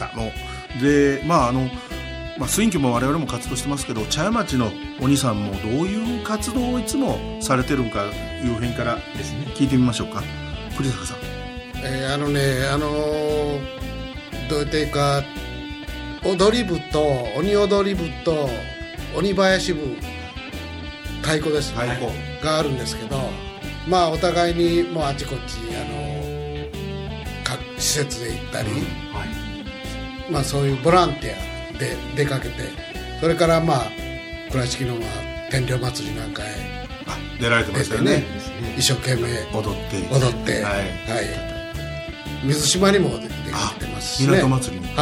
で水隠居も我々も活動してますけど、茶屋町の鬼さんもどういう活動をいつもされてるんかいう辺から聞いてみましょうか。栗坂さん。 どうやっていうか、踊り部と鬼踊り部と鬼囃子部、太鼓ですね、があるんですけど、お互いにもうあちこち各施設で行ったり、そういうボランティアで出かけて、それから倉敷の天領祭りなんかへ出られてましたよね。 一生懸命踊って、 水島にも出てますしね、 港祭りに。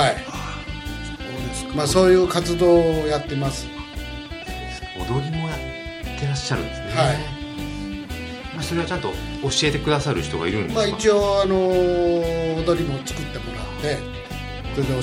そういう活動をやってます。 踊りもやってらっしゃるんですね。それはちゃんと教えてくださる人がいるんですか。 一応踊りも作ってもらって、それで教えてもらって、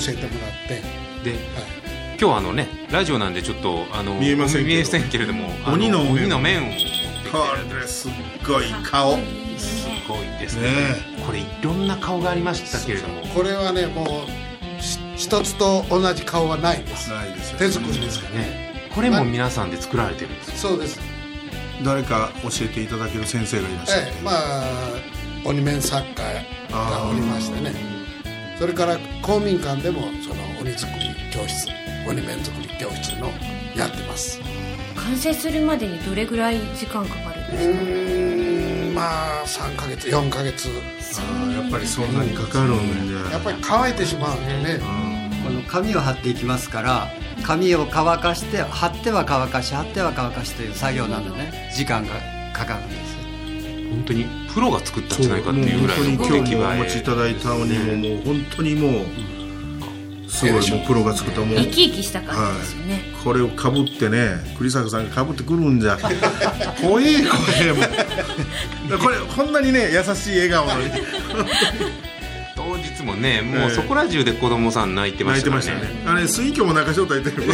で、今日ラジオなんでちょっと見えませんけれども、 鬼の面を、 これすっごい顔、 すごいですね。これいろんな顔がありましたけれども、 これはね、もう一つと同じ顔はないです。手作りですからね。 これも皆さんで作られてるんですか。 そうです。 誰か教えていただける先生がいらっしゃって、 鬼面作家がおりましてね、それから公民館でもその鬼作り教室、鬼面作り教室のやってます。 完成するまでにどれぐらい時間かかるんですか。 3ヶ月4ヶ月。 やっぱりそんなにかかるんで、 やっぱり乾いてしまうんでね、 この紙を貼っていきますから、紙を乾かして貼っては乾かし、貼っては乾かしという作業なのでね、時間がかかるんです。 本当にプロが作ったんじゃないかっていうぐらいの今日もお持ちいただいた鬼ももう本当にもうすごい、もうプロが作ったもう生き生きした感じですよね。 これをかぶってね、栗坂さんがかぶってくるんじゃ怖えもうこれこんなにね優しい笑顔の当日もね、もうそこら中で子供さん泣いてましたね。 水郷も泣かしようと言ってる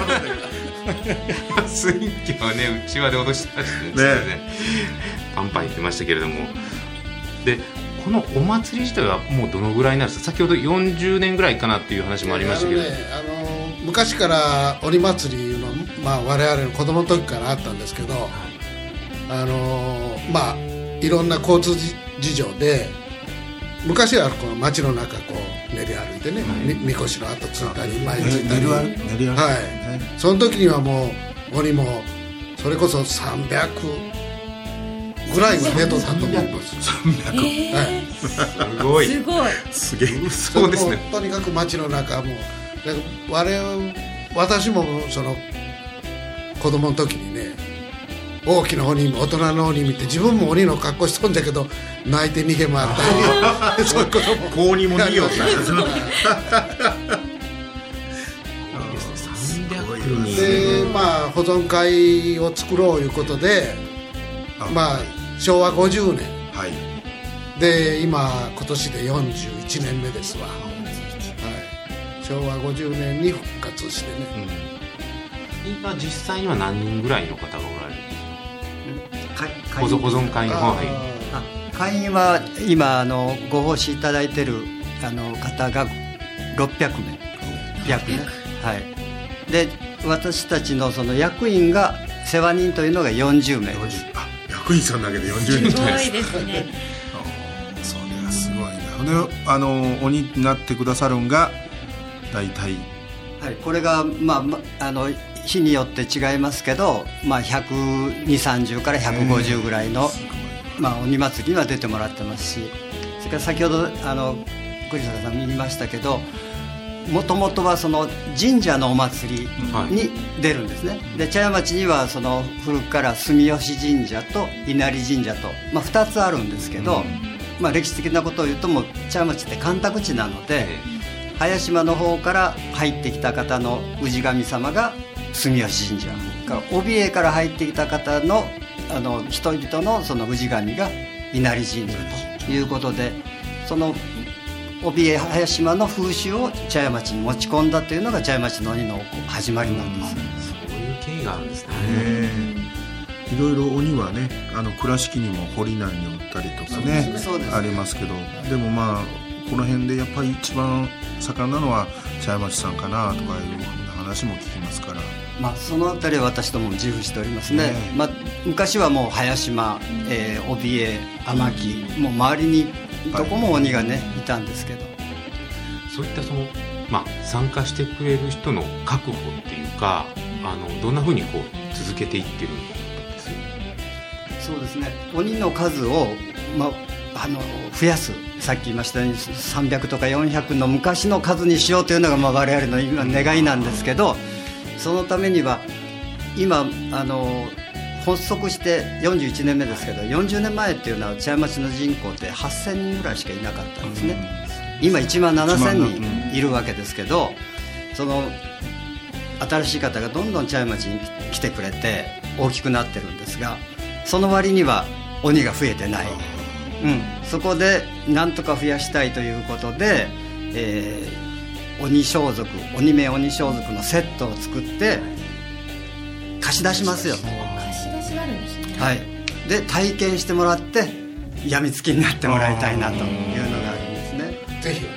水郷はね、うちわで脅したらしいんですよね。パンパン言ってましたけれども、でこのお祭り自体はもうどのぐらいになるんですか。先ほど40年ぐらいかなっていう話もありましたけど、 昔から鬼祭りの、我々の子供の時からあったんですけど、いろんな交通事情で昔はこの街の中こう練り歩いてね、みこしの跡ついたり前ついたり、その時にはもう鬼もそれこそ300ぐらいは出とったと思います。 すごいすげえ。 そうですね。 とにかく街の中も私もその子供の時にね、大きな鬼、大人の鬼見て、自分も鬼の格好しとんだけど泣いて逃げ回ったりそういうことも高にも逃げよったで、保存会を作ろういうことで、昭和50年、で今年で41年目ですわ。昭和50年に復活してね、 今実際には何人ぐらいの方がおられる保存会の方。 会員は今ご奉仕いただいてる方が600名約ね。で私たちのその役員が世話人というのが40名です。 役員さんだけで40人すごいですね。 それはすごいね。で鬼になってくださるんが大体、 これが日によって違いますけど、120、30から150ぐらいの、鬼祭りには出てもらってますし、それから先ほど栗坂さん言いましたけど、もともとはその神社のお祭りに出るんですね。で茶屋町にはその古くから住吉神社と稲荷神社と、2つあるんですけど、歴史的なことを言うとも茶屋町って干拓地なので、早島の方から入ってきた方の氏神様が住吉神社、帯江から入ってきた方の人々のその氏神が稲荷神社ということで、その帯江早島の風習を茶屋町に持ち込んだというのが茶屋町の鬼の始まりなんです。 そういう経緯があるんですね。 いろいろ鬼はね、倉敷にも堀南におったりとかね、ありますけど、でもこの辺でやっぱり一番盛んなのは茶屋町さんかなとかいうふうな話も聞きますから、 そのあたりは私ども自負しておりますね。昔はもう早島、帯江、天城、もう周りにどこも鬼がね、いたんですけど、 そういった参加してくれる人の確保っていうか、どんなふうにこう続けていってるんです？ そうですね、鬼の数を、増やす、さっき言いましたように300とか400の昔の数にしようというのが我々の今願いなんですけど、そのためには今発足して41年目ですけど、40年前っていうのは茶屋町の人口って8000人ぐらいしかいなかったんですね。今1万7000人いるわけですけど、その新しい方がどんどん茶屋町に来てくれて大きくなってるんですが、その割には鬼が増えてない、そこでなんとか増やしたいということで、鬼装束、鬼目鬼装束のセットを作って貸し出しますよ。 貸し出しがあるんですね。 はい。で体験してもらってやみつきになってもらいたいなというのがあるんですね。 ぜひ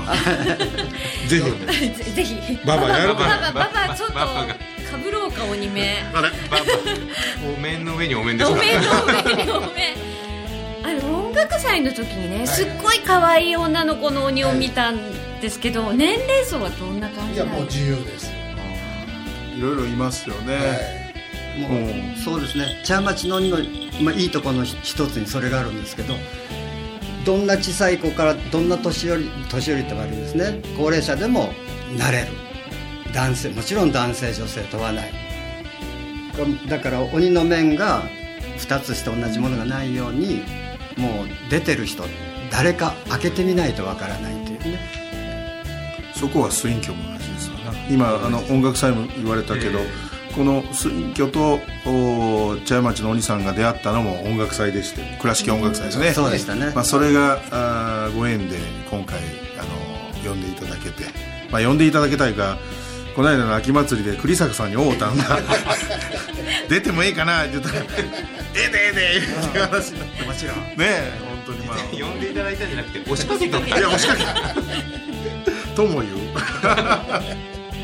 ぜひぜひババやるかババちょっとかぶろうか、鬼目。 お面の上にお面ですか？ お面の上にお面。音楽祭の時にね、すっごい可愛い女の子の鬼を見たんですけど、年齢層はどんな感じなんですか？ もう自由です。 いろいろいますよね。 もうそうですね、茶屋町の鬼の、いいところの一つにそれがあるんですけど、どんな小さい子からどんな年寄りって悪いですね、高齢者でもなれる、男性、もちろん男性女性問わない。だから鬼の面が2つして同じものがないように、もう出てる人誰か開けてみないとわからないというね。 そこは水居も同じですわな。今音楽祭も言われたけど、この水居と茶屋町の鬼さんが出会ったのも音楽祭でして、倉敷音楽祭ですね。 そうでしたね。 それがご縁で今回呼んでいただけて、呼んでいただけたいか、この間の秋祭りで栗坂さんに会うたんが出てもいいかなって言ったらええでっていう話になって、 もちろんね、本当に呼んでいただいたんじゃなくて押しかけた。 いや押しかけたとも言う